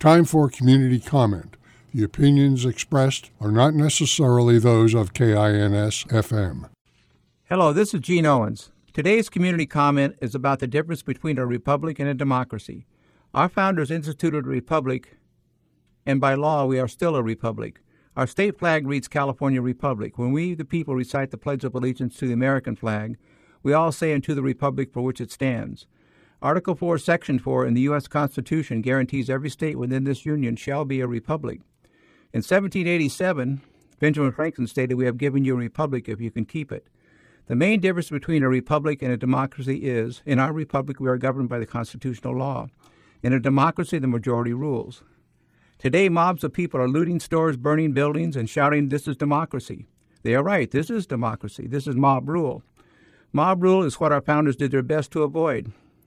Time for community comment. The opinions expressed are not necessarily those of KINS-FM. Hello, this is Gene Owens. Today's community comment is about the difference between a republic and a democracy. Our founders instituted a republic, and by law we are still a republic. Our state flag reads California Republic. When we, the people, recite the Pledge of Allegiance to the American flag, we all say "and to the republic for which it stands." Article 4, Section 4 in the U.S. Constitution guarantees every state within this union shall be a republic. In 1787, Benjamin Franklin stated, "We have given you a republic if you can keep it." The main difference between a republic and a democracy is, in our republic, we are governed by the constitutional law. In a democracy, the majority rules. Today, mobs of people are looting stores, burning buildings, and shouting, "This is democracy." They are right. This is democracy. This is mob rule. Mob rule is what our founders did their best to avoid.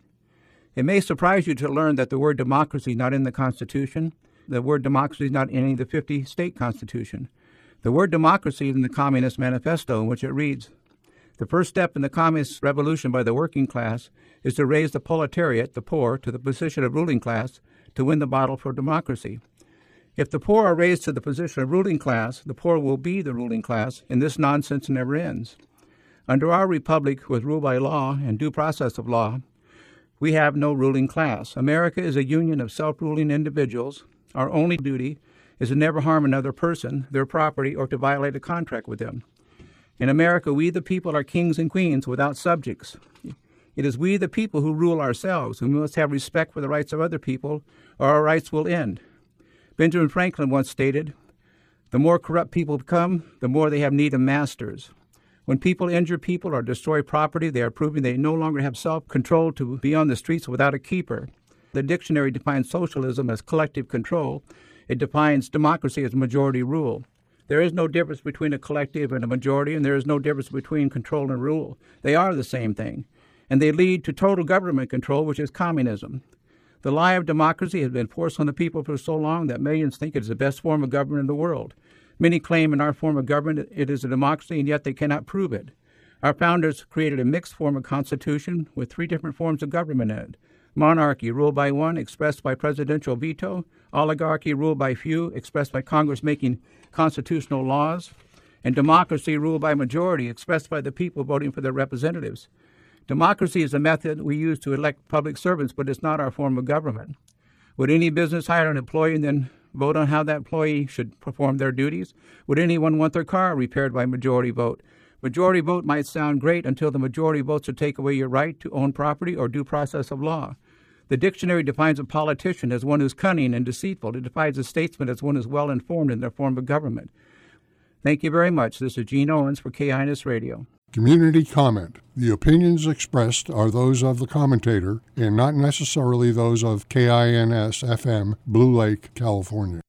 It may surprise you to learn that the word democracy is not in the Constitution. The word democracy is not in any of the 50 state constitution. The word democracy is in the Communist Manifesto, in which it reads, "The first step in the communist revolution by the working class is to raise the proletariat, the poor, to the position of ruling class to win the battle for democracy." If the poor are raised to the position of ruling class, the poor will be the ruling class, and this nonsense never ends. Under our republic, with rule by law and due process of law, we have no ruling class. America is a union of self-ruling individuals. Our only duty is to never harm another person, their property, or to violate a contract with them. In America, we the people are kings and queens without subjects. It is we the people who rule ourselves, and we must have respect for the rights of other people, or our rights will end. Benjamin Franklin once stated, "The more corrupt people become, the more they have need of masters." When people injure people or destroy property, they are proving they no longer have self-control to be on the streets without a keeper. The dictionary defines socialism as collective control. It defines democracy as majority rule. There is no difference between a collective and a majority, and there is no difference between control and rule. They are the same thing, and they lead to total government control, which is communism. The lie of democracy has been forced on the people for so long that millions think it is the best form of government in the world. Many claim in our form of government it is a democracy, and yet they cannot prove it. Our founders created a mixed form of constitution with 3 different forms of government in it. Monarchy, ruled by one, expressed by presidential veto. Oligarchy, ruled by few, expressed by Congress making constitutional laws. And democracy, ruled by majority, expressed by the people voting for their representatives. Democracy is a method we use to elect public servants, but it's not our form of government. Would any business hire an employee and then vote on how that employee should perform their duties? Would anyone want their car repaired by majority vote? Majority vote might sound great until the majority votes to take away your right to own property or due process of law. The dictionary defines a politician as one who's cunning and deceitful. It defines a statesman as one who's well-informed in their form of government. Thank you very much. This is Gene Owens for KINS Radio. Community comment. The opinions expressed are those of the commentator and not necessarily those of KINS-FM, Blue Lake, California.